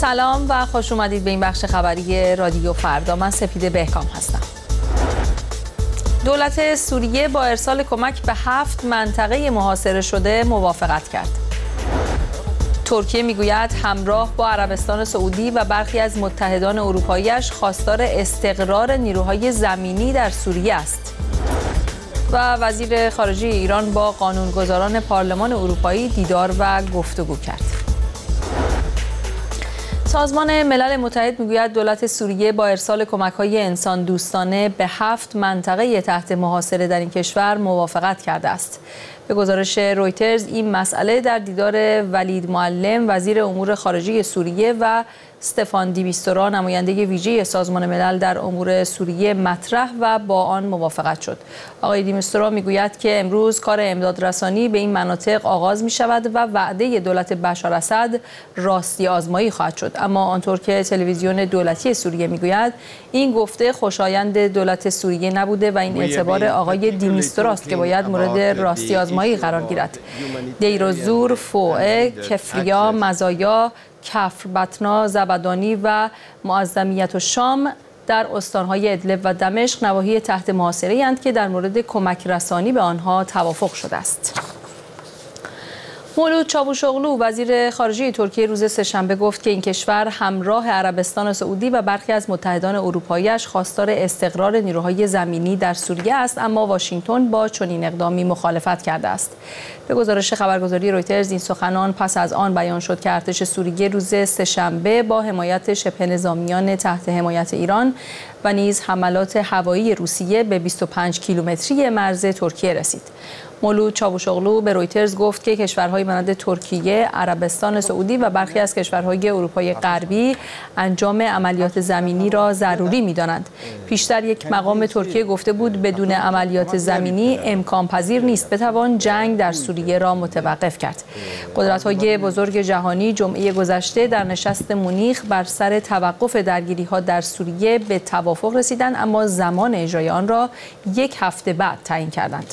سلام و خوش اومدید به این بخش خبری رادیو فردا. من سپیده بهکام هستم. دولت سوریه با ارسال کمک به 7 منطقه محاصره شده موافقت کرد. ترکیه میگوید همراه با عربستان سعودی و برخی از متحدان اروپایی‌اش خواستار استقرار نیروهای زمینی در سوریه است. و وزیر خارجه ایران با قانونگذاران پارلمان اروپایی دیدار و گفتگو کرد. سازمان ملل متحد میگوید دولت سوریه با ارسال کمک‌های انسان دوستانه به 7 منطقه تحت محاصره در این کشور موافقت کرده است. به گزارش رویترز این مسئله در دیدار ولید معلم وزیر امور خارجه سوریه و استفان دی میستورا نماینده ویژه سازمان ملل در امور سوریه مطرح و با آن موافقت شد. آقای دی میستورا میگوید که امروز کار امدادرسانی به این مناطق آغاز می شود و وعده دولت بشار اسد راستی آزمایی خواهد شد. اما آنطور که تلویزیون دولتی سوریه میگوید این گفته خوشایند دولت سوریه نبوده و این اعتبار آقای دی میستورا است که باید مورد راستی آزمایی قرار گیرد. دیر و زور، فوعه، کفریا، مزایا، کفر، بطنا، زبدانی و معظمیت و شام در استانهای ادلب و دمشق نواحی تحت محاصره اند که در مورد کمک رسانی به آنها توافق شده است. مولود چاوشوغلو وزیر خارجه ترکیه روز سه‌شنبه گفت که این کشور همراه عربستان سعودی و برخی از متحدان اروپایی‌اش خواستار استقرار نیروهای زمینی در سوریه است، اما واشنگتن با چنین اقدامی مخالفت کرده است. به گزارش خبرگزاری رویترز این سخنان پس از آن بیان شد که ارتش سوریه روز سه‌شنبه با حمایت شبه نظامیان تحت حمایت ایران و نیز حملات هوایی روسیه به 25 کیلومتری مرز ترکیه رسید. مولود چاوشوغلو به رویترز گفت که کشورهای مانند ترکیه، عربستان سعودی و برخی از کشورهای اروپای غربی انجام عملیات زمینی را ضروری می‌دانند. پیشتر یک مقام ترکیه گفته بود بدون عملیات زمینی امکان پذیر نیست بتوان جنگ در سوریه را متوقف کرد. قدرت‌های بزرگ جهانی جمعه گذشته در نشست مونیخ بر سر توقف درگیری‌ها در سوریه به توافق رسیدند، اما زمان اجرای آن را 1 هفته بعد تعیین کردند.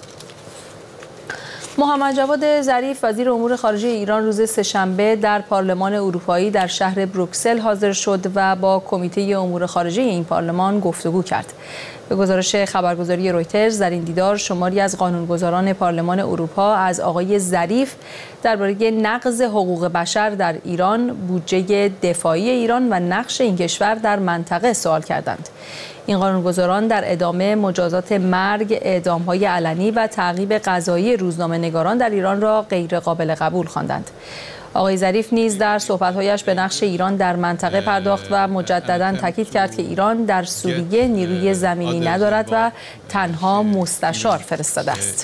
محمد جواد ظریف وزیر امور خارجه ایران روز سه‌شنبه در پارلمان اروپایی در شهر بروکسل حاضر شد و با کمیته امور خارجه این پارلمان گفتگو کرد. به گزارش خبرگزاری رویترز در این دیدار شماری از قانونگذاران پارلمان اروپا از آقای ظریف درباره نقض حقوق بشر در ایران، بودجه دفاعی ایران و نقش این کشور در منطقه سوال کردند. این قانونگذاران در ادامه مجازات مرگ، اعدام‌های علنی و تعقیب قضایی روزنامه‌نگاران در ایران را غیر قابل قبول خواندند. آقای ظریف نیز در صحبت‌هایش به نقش ایران در منطقه پرداخت و مجدداً تاکید کرد که ایران در سوریه نیروی زمینی ندارد و تنها مستشار فرستاده است.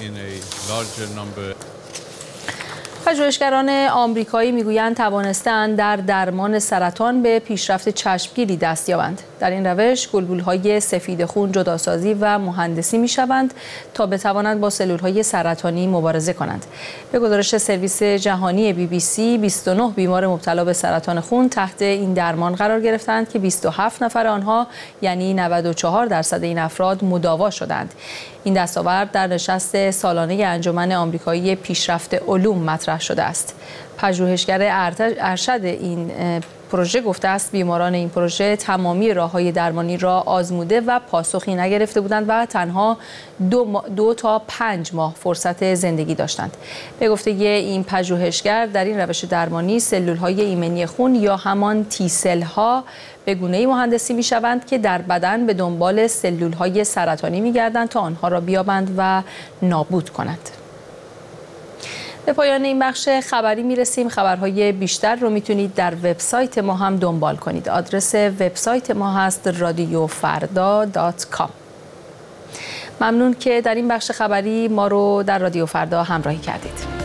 پژوهشگران آمریکایی میگویند توانستند در درمان سرطان به پیشرفت چشمگیری دست یابند. در این روش گلبول‌های سفید خون جداسازی و مهندسی می‌شوند تا بتوانند با سلول‌های سرطانی مبارزه کنند. به گزارش سرویس جهانی BBC 29 بیمار مبتلا به سرطان خون تحت این درمان قرار گرفتند که 27 نفر آنها یعنی 94% این افراد مداوا شدند. این دستاورد در نشست سالانه انجمن آمریکایی پیشرفت علوم مطرح شده است. پژوهشگر ارشد این پروژه گفته است بیماران این پروژه تمامی راه‌های درمانی را آزموده و پاسخی نگرفته بودند و تنها 2 تا 5 ماه فرصت زندگی داشتند. به گفته این پژوهشگر در این روش درمانی سلول‌های ایمنی خون یا همان تیسل‌ها به گونه‌ای مهندسی می‌شوند که در بدن به دنبال سلول‌های سرطانی می‌گردند تا آنها را بیابند و نابود کنند. به پایان این بخش خبری میرسیم. خبرهای بیشتر رو میتونید در وبسایت ما هم دنبال کنید. آدرس وبسایت ما هست radiofarda.com. ممنون که در این بخش خبری ما رو در رادیو فردا همراهی کردید.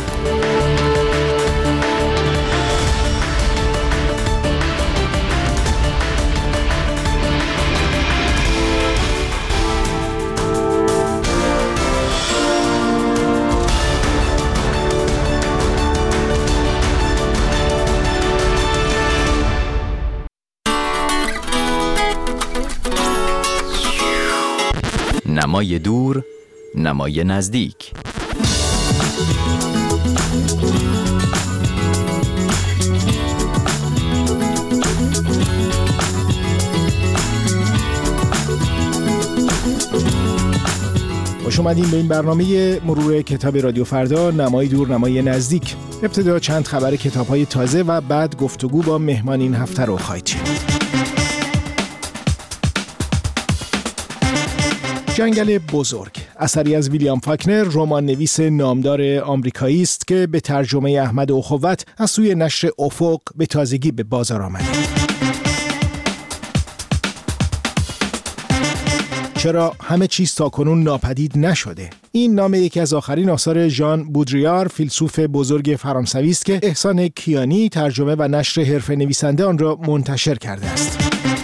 نمای دور، نمای نزدیک. خوش اومدین به این برنامه مرور کتاب رادیو فردا، نمای دور نمای نزدیک. ابتدا چند خبر کتاب‌های تازه و بعد گفتگو با مهمان این هفته رو خواهید شنید. جنگل بزرگ اثری از ویلیام فاکنر، رمان نویس نامدار آمریکایی است که به ترجمه احمد اخوت از سوی نشر افق به تازگی به بازار آمده. چرا همه چیز تاکنون ناپدید نشده؟ این نام یکی از آخرین آثار ژان بودریار، فیلسوف بزرگ فرانسوی است که احسان کیانی ترجمه و نشر حرفه نویسنده آن را منتشر کرده است.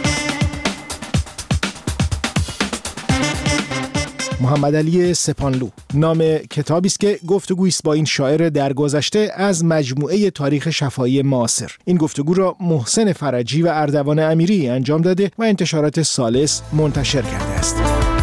محمد علی سپانلو نام کتابی است که گفتگویی است با این شاعر درگذشته از مجموعه تاریخ شفاهی معاصر. این گفتگو را محسن فرجی و اردوان امیری انجام داده و انتشارات ثالث منتشر کرده است.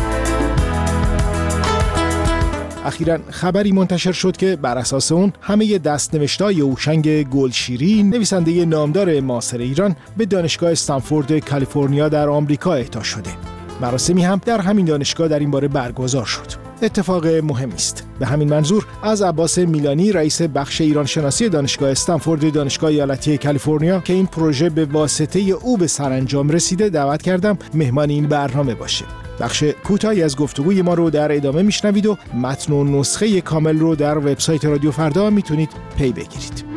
اخیراً خبری منتشر شد که بر اساس اون همه دست‌نوشته‌های هوشنگ گلشیری، نویسنده نامدار معاصر ایران، به دانشگاه استنفورد کالیفرنیا در آمریکا اهدا شده. مراسمی هم در همین دانشگاه در این باره برگزار شد. اتفاق مهمی است. به همین منظور از عباس میلانی، رئیس بخش ایران شناسی دانشگاه استنفورد دانشگاه ایالتی کالیفرنیا که این پروژه به واسطه او به سرانجام رسیده، دعوت کردم مهمان این برنامه باشه. بخش کوتاهی از گفتگوی ما رو در ادامه میشنوید و متن و نسخه کامل رو در وبسایت رادیو فردا میتونید پی بگیرید.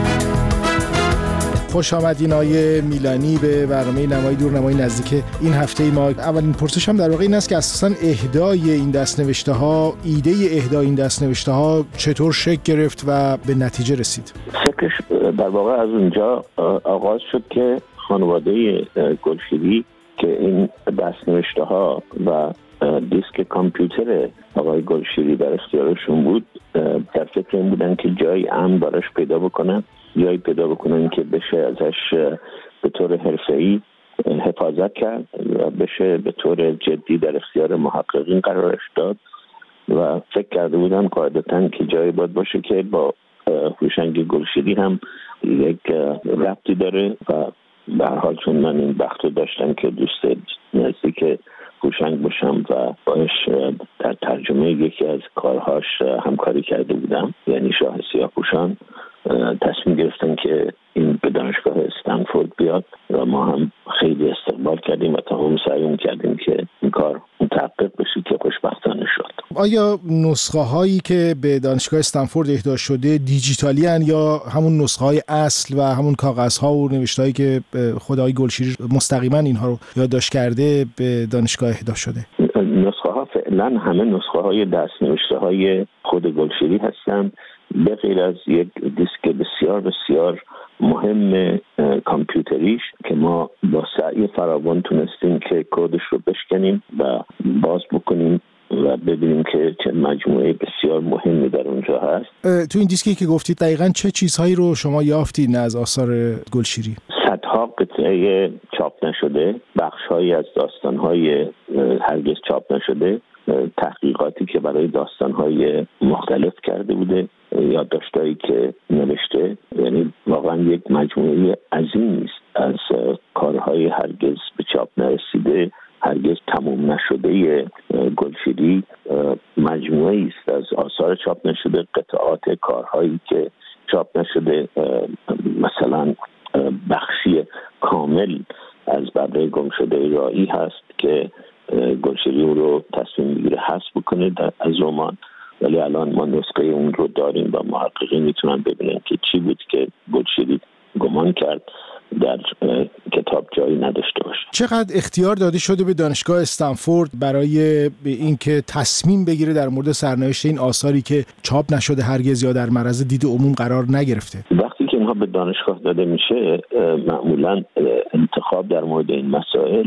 خوش آمدین آقای میلانی به برنامه نمای دور نمای نزدیک این هفته ما. اولین پرسشم در واقع این است که اساساً اهدای این دست‌نوشته‌ها، ایده اهدای این دست‌نوشته‌ها چطور شکل گرفت و به نتیجه رسید؟ شکلش در واقع از اونجا آغاز شد که خانواده گلشیری که این دست‌نوشته‌ها و دیسک کامپیوتر آقای گلشیری در اختیارشون بود، در فکر این بودن که جای امن براش پیدا بکنن، جایی پیدا بکنن که بشه ازش به طور حرفه‌ای حفاظت کرد و بشه به طور جدی در اختیار محققین قرارش داد و فکر کرده بودن قاعدتاً که جایی باید باشه که با هوشنگ گلشیری هم یک ربطی داره و به هر حال چون من این بخت رو داشتم که دوست نزدیک هوشنگ باشم و باش در ترجمه یکی از کارهاش همکاری کرده بودم، یعنی شاه سیاه‌پوشان، تصمیم گرفتن که این به دانشگاه استنفورد بیاد و ما هم خیلی استقبال کردیم و تمام سعی کردیم که این کار متحقق بشه که خوشبختانه شد. آیا نسخه هایی که به دانشگاه استنفورد اهدا شده دیجیتالی هن یا همون نسخه های اصل و همون کاغذ ها و نوشته هایی که خود آقای گلشیری مستقیما اینها رو یادداشت کرده به دانشگاه اهدا شده؟ نسخه ها فعلا همه نسخه های دست نوشته های خود گلشیری هستند، به غیر از یک دیسک بسیار بسیار مهم کامپیوتریش که ما با سعی فراوان تونستیم که کدش رو بشکنیم و باز بکنیم و ببینیم که چه مجموعه بسیار مهمی در اونجا هست. تو این دیسکی که گفتید دقیقاً چه چیزهایی رو شما یافتید از آثار گلشیری؟ صدها قطعه چاپ نشده، بخش‌هایی از داستان‌های هرگز چاپ نشده، تحقیقاتی که برای داستان‌های مختلف کرده بوده، یادداشتایی که نوشته، یعنی واقعا یک مجموعه عظیمی است از کارهای هرگز به چاپ نرسیده، هرگز تموم نشده گلشیری. مجموعه است از آثار چاپ نشده، قطعات کارهایی که چاپ نشده، مثلا بخشی کامل از ببره گم شده رایی هست که گلشیری اون رو تصمیم میگیره حذف بکنه از رمان، ولی الان ما نسخه اون رو داریم و محققین میتونن ببینن که چی بود که گلشیری گمان کرد در کتاب جایی نداشته باشه. چقدر اختیار داده شده به دانشگاه استنفورد برای اینکه تصمیم بگیره در مورد سرنوشت این آثاری که چاپ نشده هرگز یا در معرض دید عموم قرار نگرفته؟ وقتی که اینها به دانشگاه داده میشه، معمولا انتخاب در مورد این مسائل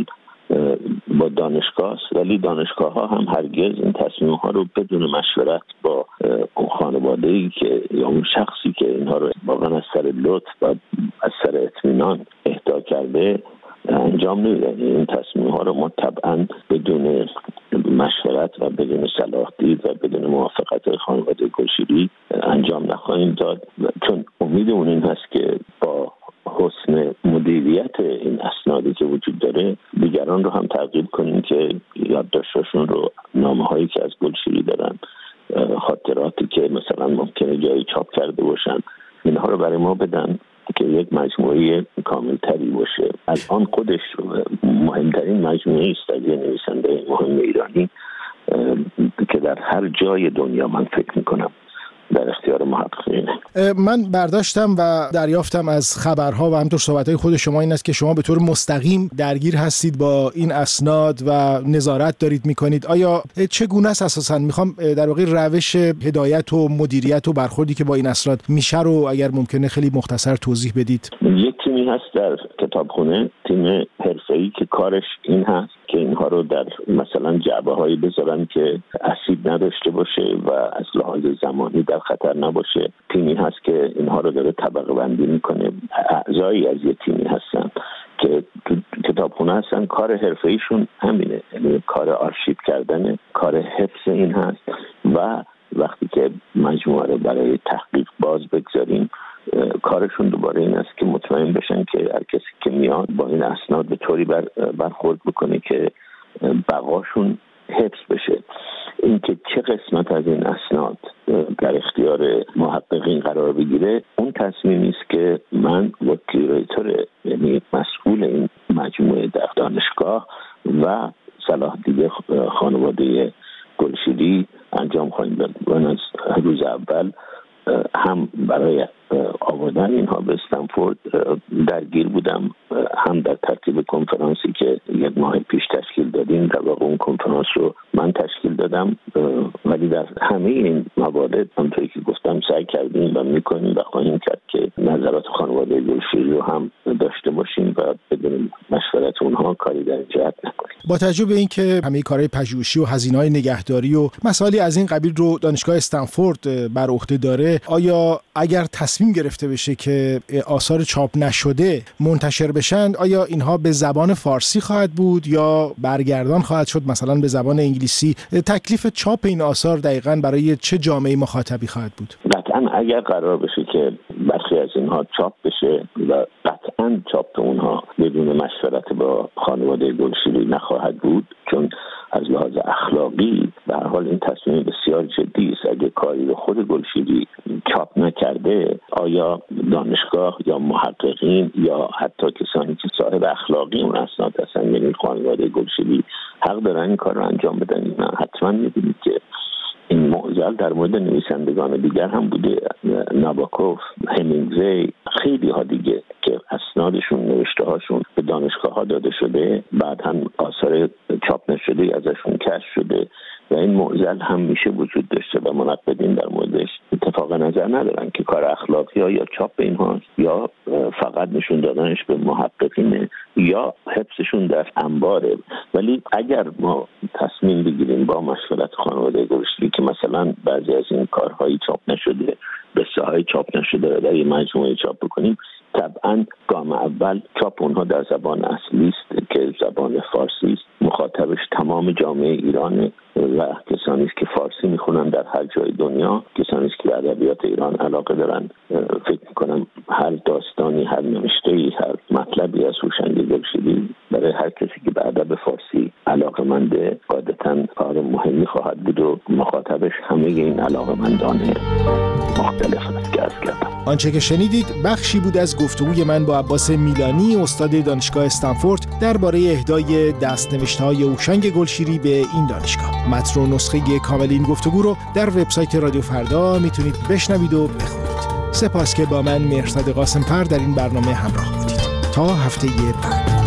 با دانشگاه است، ولی دانشگاه ها هم هرگز این تصمیم ها رو بدون مشورت با اون خانواده‌ای که یا اون شخصی که اینها رو واقعا از سر لطف و از سر اطمینان اهدا کرده انجام نمیدن. این تصمیم ها رو ما طبعا بدون مشورت و بدون صلاح دید و بدون موافقت خانواده گلشیری انجام نخواهیم داد، چون امیدمون این هست که با حسن مدیریت این اسنادی که وجود داره دیگران رو هم ترغیب کنیم که یادداشتاشون رو، نامه‌هایی که از گلشیری دارن، خاطراتی که مثلا ممکنه جایی چاپ کرده باشن، اینها رو برای ما بدن که یک مجموعه کاملتری باشه. از آن خودش مهمترین مجموعه است از یه نویسنده مهم ایرانی که در هر جای دنیا من فکر میکنم در اختیار محققینه. من برداشتم و دریافتم از خبرها و همینطور صحبت‌های خود شما این است که شما به طور مستقیم درگیر هستید با این اسناد و نظارت دارید میکنید. آیا چگونه است اساساً؟ میخوام در واقع روش هدایت و مدیریت و برخوردی که با این اسناد میشه رو اگر ممکنه خیلی مختصر توضیح بدید. یک تیمی هست در کتابخونه، تیم حرفه‌ای که کارش این هست که اینها رو در مثلا جعبه‌هایی بذارن که اسید نداشته باشه و از لحاظ زمانی در خطر نباشه. تیمی هست که اینها رو داره طبقه بندی میکنه. اعضایی از یه تیمی هستن که تو کتابخونه هستن، کار حرفه‌ایشون همینه، یعنی کار آرشیو کردن، کار حفظ این هست و وقتی که مجموعه رو برای تحقیق باز بگذاریم کارشون دوباره این است که مطمئن بشن که هر کسی که میاد با این اسناد به طوری برخورد بکنه که بقاشون حفظ بشه. اینکه چه قسمت از این اسناد در اختیار محققین قرار بگیره اون تصمیمی است که من با کیوریتور، یعنی مسئول این مجموعه در دانشگاه و صلاح دیده خانواده گلشیری انجام خواهیم داد. من از روز اول هم برای آوردن اینها به استنفورد درگیر بودم، هم در ترتیب کنفرانسی که یک ماه پیش تشکیل دادیم. در واقع اون کنفرانس رو من تشکیل دادم، ولی در همه این موارد همونطوری که گفتم سعی کردیم و میکنیم و خواهیم کرد که نظرات خانواده گلشیری رو هم داشته باشیم و بدون مشورت اونها کاری در جهت نکنیم. با توجه به اینکه همه کارهای پژوهشی و هزینه‌های نگهداری و مسائلی از این قبیل رو دانشگاه استنفورد بر عهده داره، آیا اگر تصمیم گرفته بشه که آثار چاپ نشده منتشر بشن، آیا اینها به زبان فارسی خواهد بود یا برگردان خواهد شد مثلا به زبان انگلیسی؟ تکلیف چاپ این آثار دقیقاً برای چه جامعه مخاطبی خواهد بود؟ قطعاً اگر قرار بشه که برخی از اینها چاپ بشه و قطعاً چاپ اونها بدون مشورت با خانواده گلشیری نخواهد بود، چون از لحاظ اخلاقی به هر حال این تصمیم بسیار جدی است. اگه کاری رو خود گلشیری چاپ نکرده، آیا دانشگاه یا محققین یا حتی کسانی که صاحب اخلاقی اون اسناد هستن، یعنی خانواده گلشیری، حق دارن این کار رو انجام بدن؟ نه، حتما می‌بینید که این معضل در مورد نویسندگان دیگر هم بوده، نابوکوف، همینگوی، خیلی ها دیگه که اسنادشون، نوشته هاشون به دانشگاه ها داده شده، بعد هم آثار چاپ نشده ازشون کشف شده و این معضل هم میشه وجود داشته و منقدین در موردش اتفاق نظر ندارن که کار اخلاقی ها یا چاپ اینها یا فقط نشون دادنش به محققین یا حفظشون در انباره. ولی اگر ما تصمیم بگیریم با مشورت خانواده گلشیری که مثلا بعضی از این کارهایی چاپ نشده، قصه های چاپ نشده در این مجموعه چاپ بکنیم، طبعا گام اول چاپ اونها در زبان اصلی است که زبان فارسی است. مخاطبش تمام جامعه ایران و کسانی است که فارسی میخونن در هر جای دنیا، کسانی است که به ادبیات ایران علاقه دارن. فکر میکنم هر داستانی، هر نوشته‌ای، هر مطلبی از هوشنگ گلشیری برای هر کسی که به ادب فارسی علاقه‌منده قاعدتاً کار مهمی خواهد بود و مخاطبش همه این علاقه‌مندان مختلف است که عرض کردم. آنچه که شنیدید بخشی بود از گفتگوی من با عباس میلانی، استاد دانشگاه استنفورد، درباره اهدای دست‌نوشته‌های هوشنگ گلشیری به این دانشگاه. متن و نسخه کامل این گفتگو رو در وبسایت رادیو فردا میتونید بشنوید و بخونید. سپاس که با من مهرزاد قاسم‌پر در این برنامه همراه بودید. تا هفته بعد.